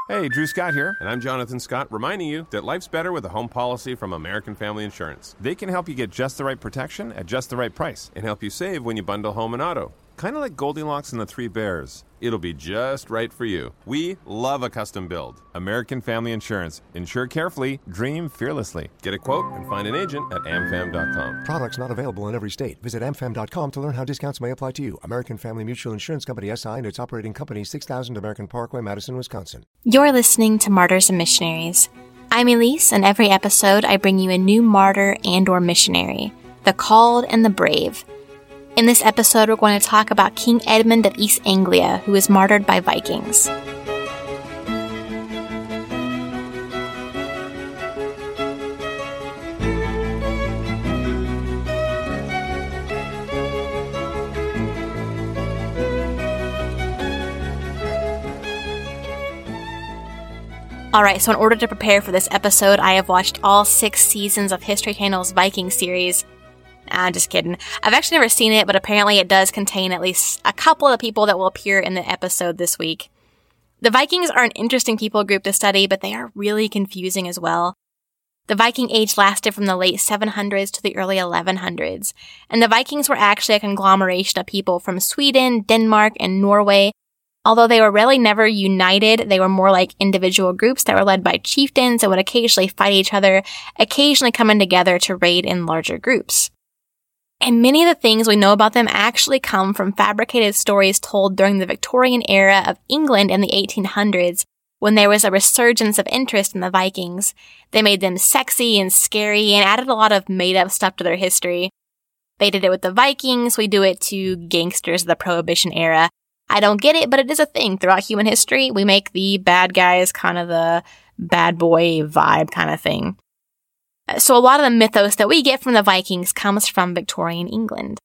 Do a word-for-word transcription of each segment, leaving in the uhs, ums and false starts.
Hey, Drew Scott here. And I'm Jonathan Scott, reminding you that life's better with a home policy from American Family Insurance. They can help you get just the right protection at just the right price. And help you save when you bundle home and auto. Kind of like Goldilocks and the Three Bears. It'll be just right for you. We love a custom build. American Family Insurance. Insure carefully, dream fearlessly. Get a quote and find an agent at a m fam dot com. Products not available in every state. Visit a m fam dot com to learn how discounts may apply to you. American Family Mutual Insurance Company S I and its operating company, six thousand American Parkway, Madison, Wisconsin. You're listening to Martyrs and Missionaries. I'm Elise, and every episode I bring you a new martyr and or missionary, the called and the brave. In this episode, we're going to talk about King Edmund of East Anglia, who was martyred by Vikings. Alright, so in order to prepare for this episode, I have watched all six seasons of History Channel's Viking series. I'm just kidding. I've actually never seen it, but apparently it does contain at least a couple of the people that will appear in the episode this week. The Vikings are an interesting people group to study, but they are really confusing as well. The Viking age lasted from the late seven hundreds to the early eleven hundreds, and the Vikings were actually a conglomeration of people from Sweden, Denmark, and Norway. Although they were really never united, they were more like individual groups that were led by chieftains and would occasionally fight each other, occasionally coming together to raid in larger groups. And many of the things we know about them actually come from fabricated stories told during the Victorian era of England in the eighteen hundreds, when there was a resurgence of interest in the Vikings. They made them sexy and scary and added a lot of made-up stuff to their history. They did it with the Vikings, we do it to gangsters of the Prohibition era. I don't get it, but it is a thing throughout human history. We make the bad guys kind of the bad boy vibe kind of thing. So a lot of the mythos that we get from the Vikings comes from Victorian England.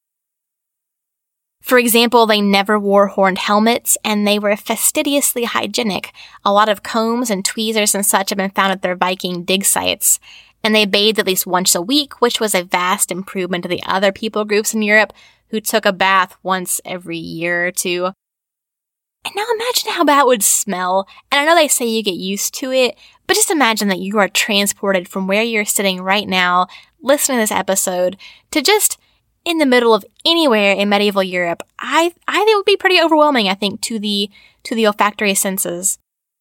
For example, they never wore horned helmets, and they were fastidiously hygienic. A lot of combs and tweezers and such have been found at their Viking dig sites. And they bathed at least once a week, which was a vast improvement to the other people groups in Europe who took a bath once every year or two. And now imagine how bad it would smell. And I know they say you get used to it, but just imagine that you are transported from where you're sitting right now, listening to this episode, to just in the middle of anywhere in medieval Europe. I I think it would be pretty overwhelming, I think, to the to the olfactory senses.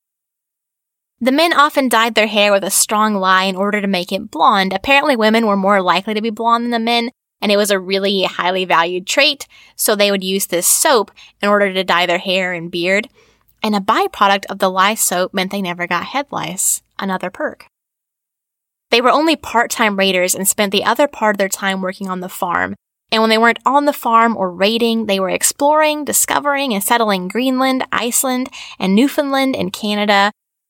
The men often dyed their hair with a strong lye in order to make it blonde. Apparently women were more likely to be blonde than the men, and it was a really highly valued trait, so they would use this soap in order to dye their hair and beard. And a byproduct of the lye soap meant they never got head lice, another perk. They were only part-time raiders and spent the other part of their time working on the farm. And when they weren't on the farm or raiding, they were exploring, discovering, and settling Greenland, Iceland, and Newfoundland and Canada.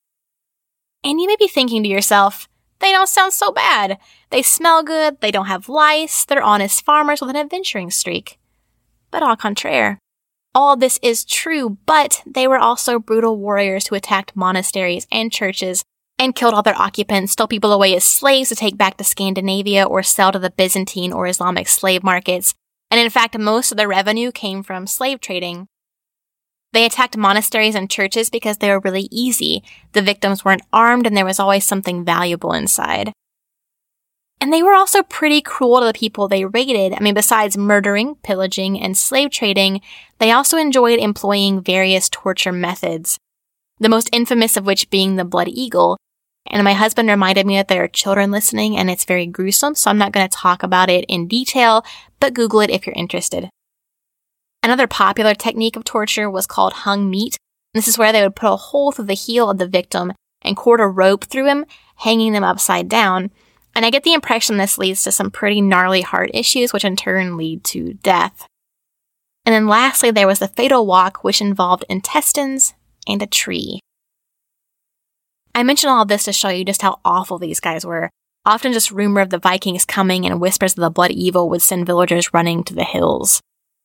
And you may be thinking to yourself, they don't sound so bad. They smell good, they don't have lice, they're honest farmers with an adventuring streak. But au contraire. All of this is true, but they were also brutal warriors who attacked monasteries and churches and killed all their occupants, stole people away as slaves to take back to Scandinavia or sell to the Byzantine or Islamic slave markets. And in fact, most of their revenue came from slave trading. They attacked monasteries and churches because they were really easy. The victims weren't armed and there was always something valuable inside. And they were also pretty cruel to the people they raided. I mean, besides murdering, pillaging, and slave trading, they also enjoyed employing various torture methods. The most infamous of which being the blood eagle. And my husband reminded me that there are children listening and it's very gruesome, so I'm not going to talk about it in detail, but Google it if you're interested. Another popular technique of torture was called hung meat. This is where they would put a hole through the heel of the victim and cord a rope through him, hanging them upside down. And I get the impression this leads to some pretty gnarly heart issues, which in turn lead to death. And then lastly, there was the fatal walk, which involved intestines and a tree. I mention all of this to show you just how awful these guys were. Often just rumor of the Vikings coming and whispers of the blood evil would send villagers running to the hills.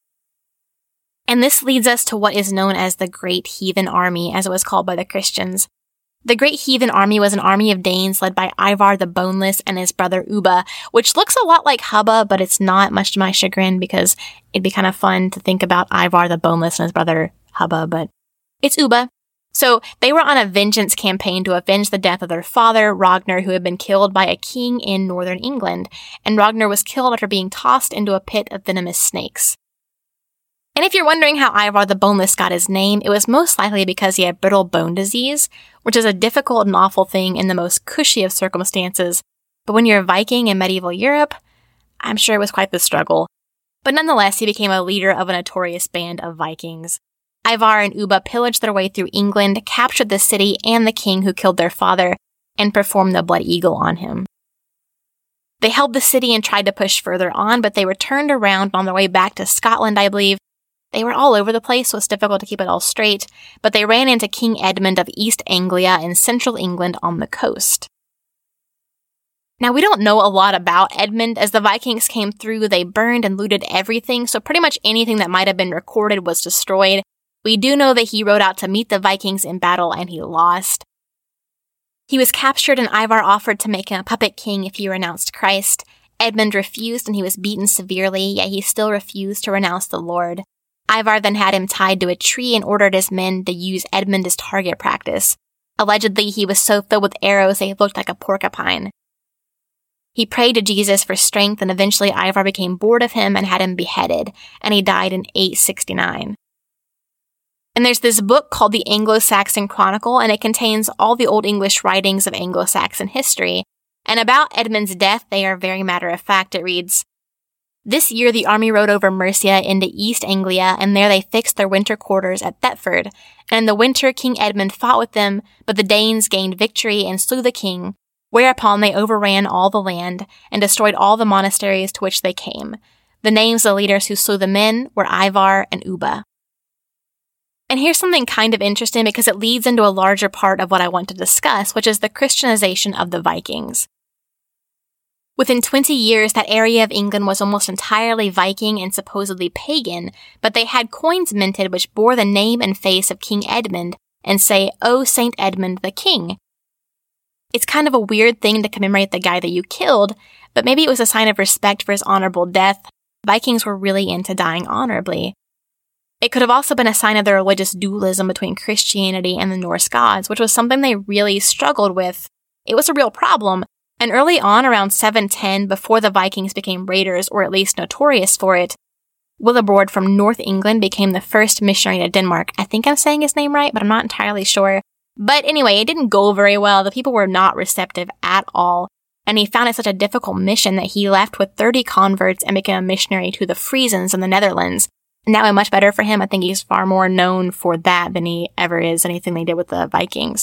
And this leads us to what is known as the Great Heathen Army, as it was called by the Christians. The Great Heathen Army was an army of Danes led by Ivar the Boneless and his brother Ubba, which looks a lot like Hubba, but it's not, much to my chagrin, because it'd be kind of fun to think about Ivar the Boneless and his brother Hubba, but it's Ubba. So they were on a vengeance campaign to avenge the death of their father, Ragnar, who had been killed by a king in northern England, and Ragnar was killed after being tossed into a pit of venomous snakes. And if you're wondering how Ivar the Boneless got his name, it was most likely because he had brittle bone disease, which is a difficult and awful thing in the most cushy of circumstances, but when you're a Viking in medieval Europe, I'm sure it was quite the struggle. But nonetheless, he became a leader of a notorious band of Vikings. Ivar and Ubba pillaged their way through England, captured the city and the king who killed their father, and performed the Blood Eagle on him. They held the city and tried to push further on, but they were turned around on their way back to Scotland, I believe. They were all over the place, so it's difficult to keep it all straight, but they ran into King Edmund of East Anglia in central England on the coast. Now, we don't know a lot about Edmund. As the Vikings came through, they burned and looted everything, so pretty much anything that might have been recorded was destroyed. We do know that he rode out to meet the Vikings in battle and he lost. He was captured and Ivar offered to make him a puppet king if he renounced Christ. Edmund refused and he was beaten severely, yet he still refused to renounce the Lord. Ivar then had him tied to a tree and ordered his men to use Edmund as target practice. Allegedly, he was so filled with arrows they looked like a porcupine. He prayed to Jesus for strength and eventually Ivar became bored of him and had him beheaded, and he died in eight sixty-nine. And there's this book called the Anglo-Saxon Chronicle, and it contains all the Old English writings of Anglo-Saxon history. And about Edmund's death, they are very matter-of-fact. It reads, "This year the army rode over Mercia into East Anglia, and there they fixed their winter quarters at Thetford. And in the winter King Edmund fought with them, but the Danes gained victory and slew the king, whereupon they overran all the land, and destroyed all the monasteries to which they came. The names of the leaders who slew the men were Ivar and Ubba." And here's something kind of interesting because it leads into a larger part of what I want to discuss, which is the Christianization of the Vikings. Within twenty years, that area of England was almost entirely Viking and supposedly pagan, but they had coins minted which bore the name and face of King Edmund and say, "O Saint Edmund the King." It's kind of a weird thing to commemorate the guy that you killed, but maybe it was a sign of respect for his honorable death. Vikings were really into dying honorably. It could have also been a sign of their religious dualism between Christianity and the Norse gods, which was something they really struggled with. It was a real problem, and early on, around seven ten, before the Vikings became raiders, or at least notorious for it, Willibrord from North England became the first missionary to Denmark. I think I'm saying his name right, but I'm not entirely sure. But anyway, it didn't go very well. The people were not receptive at all, and he found it such a difficult mission that he left with thirty converts and became a missionary to the Friesens in the Netherlands. And that went much better for him. I think he's far more known for that than he ever is anything they did with the Vikings.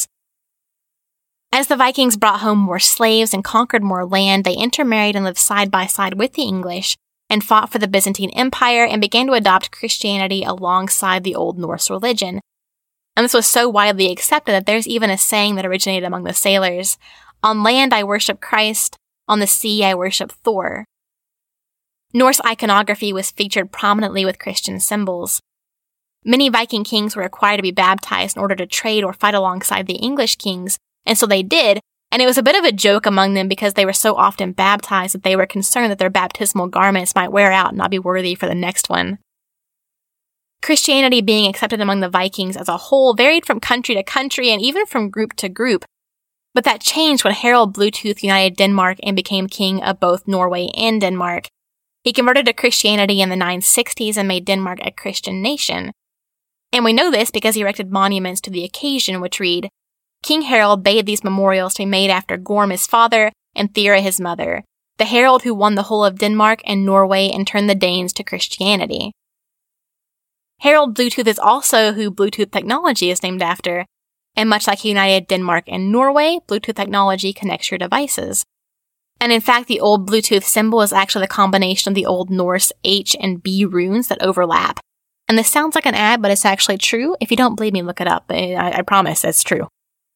As the Vikings brought home more slaves and conquered more land, they intermarried and lived side by side with the English and fought for the Byzantine Empire and began to adopt Christianity alongside the Old Norse religion. And this was so widely accepted that there's even a saying that originated among the sailors: "On land I worship Christ, on the sea I worship Thor." Norse iconography was featured prominently with Christian symbols. Many Viking kings were required to be baptized in order to trade or fight alongside the English kings, and so they did, and it was a bit of a joke among them because they were so often baptized that they were concerned that their baptismal garments might wear out and not be worthy for the next one. Christianity being accepted among the Vikings as a whole varied from country to country and even from group to group, but that changed when Harald Bluetooth united Denmark and became king of both Norway and Denmark. He converted to Christianity in the nine sixties and made Denmark a Christian nation. And we know this because he erected monuments to the occasion which read, "King Harald bade these memorials to be made after Gorm his father and Thera his mother, the Harald who won the whole of Denmark and Norway and turned the Danes to Christianity." Harald Bluetooth is also who Bluetooth technology is named after, and much like he united Denmark and Norway, Bluetooth technology connects your devices. And in fact, the old Bluetooth symbol is actually the combination of the Old Norse H and B runes that overlap. And this sounds like an ad, but it's actually true. If you don't believe me, look it up. I, I promise it's true.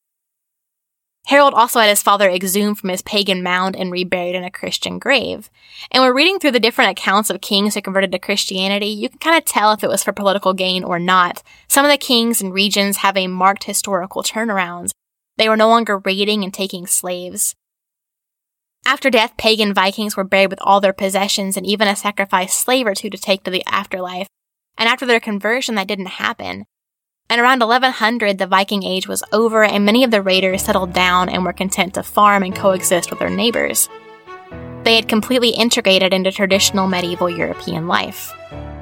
Harald also had his father exhumed from his pagan mound and reburied in a Christian grave. And we're reading through the different accounts of kings who converted to Christianity. You can kind of tell if it was for political gain or not. Some of the kings and regions have a marked historical turnaround. They were no longer raiding and taking slaves. After death, pagan Vikings were buried with all their possessions and even a sacrificed slave or two to take to the afterlife. And after their conversion, that didn't happen. And around eleven hundred, the Viking Age was over, and many of the raiders settled down and were content to farm and coexist with their neighbors. They had completely integrated into traditional medieval European life.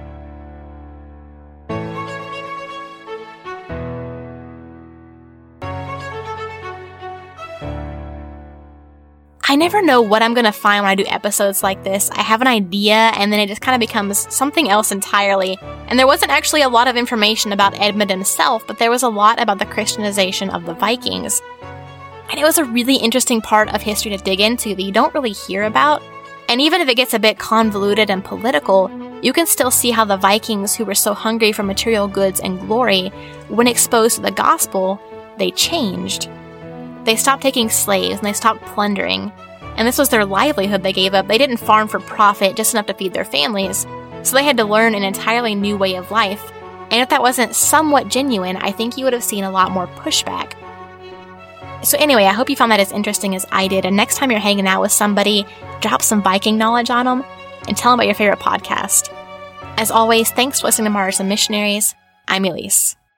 I never know what I'm going to find when I do episodes like this. I have an idea, and then it just kind of becomes something else entirely. And there wasn't actually a lot of information about Edmund himself, but there was a lot about the Christianization of the Vikings. And it was a really interesting part of history to dig into that you don't really hear about. And even if it gets a bit convoluted and political, you can still see how the Vikings, who were so hungry for material goods and glory, when exposed to the gospel, they changed. They stopped taking slaves and they stopped plundering. And this was their livelihood they gave up. They didn't farm for profit, just enough to feed their families. So they had to learn an entirely new way of life. And if that wasn't somewhat genuine, I think you would have seen a lot more pushback. So anyway, I hope you found that as interesting as I did. And next time you're hanging out with somebody, drop some Viking knowledge on them and tell them about your favorite podcast. As always, thanks for listening to Martyrs and Missionaries. I'm Elise.